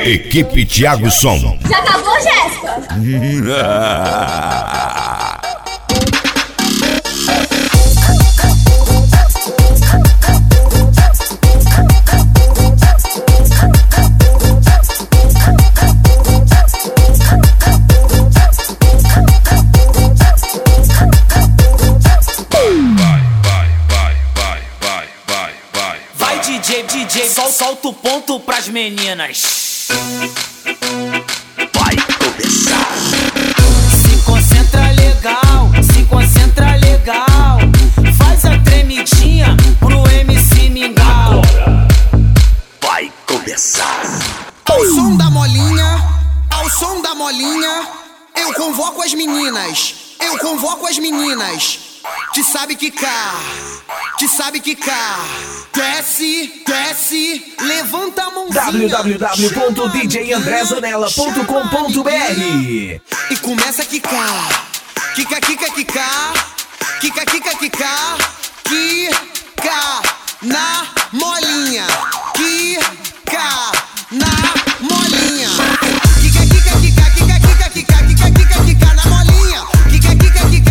Equipe Thiago Som. Já acabou, Jéssica? DJ, solta o ponto pras meninas. Vai começar. Se concentra legal. Faz a tremidinha pro MC Mingau. Agora vai começar. Ao som da molinha, eu convoco as meninas. Te sabe quicar. Desce, levanta a mãozinha. www.djandrezanella.com.br E começa a quicar. Quica na molinha. Quica na molinha. Quica na molinha. Quica na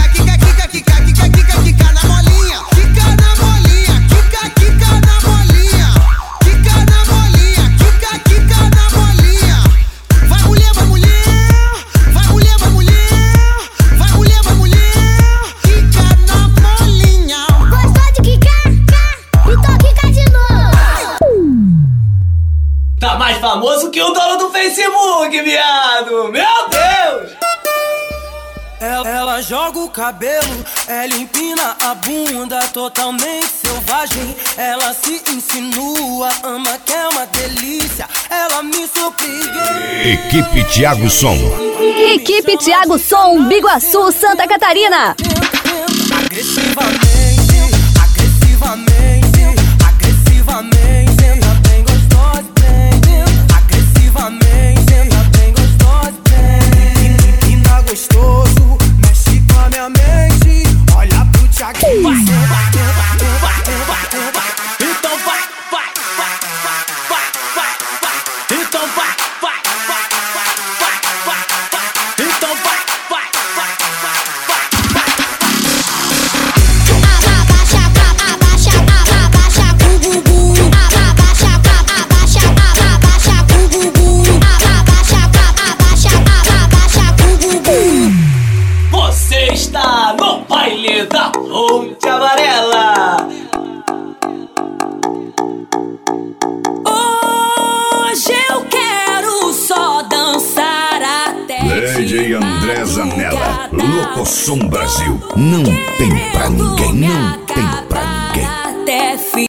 molinha. Quica na molinha. Vai mulher. Quica na molinha. Gostou de quicar? Então quica de novo. Tá mais famoso que o dono do Facebook, viado. Meu Deus! Ela joga o cabelo, ela empina a bunda, totalmente selvagem. Ela se insinua, ama que é uma delícia. Ela me surpreende. Equipe Thiago Som. Equipe Thiago Som, Biguaçu, Santa Catarina. Agressivamente, senta bem gostosa, agressivamente, senta bem gostosa, empina gostoso, mexe com a minha mente, olha pro Thiago. Então vai. Então vai. Abaixa pro bumbum. Abaixa pro bumbum. Abaixa pro bumbum. Você está no baile da Ponte Amarela. Hoje eu quero só dançar até DJ Andrezanella, Locosom Brasil. Não tem pra ninguém, não tem pra ninguém. até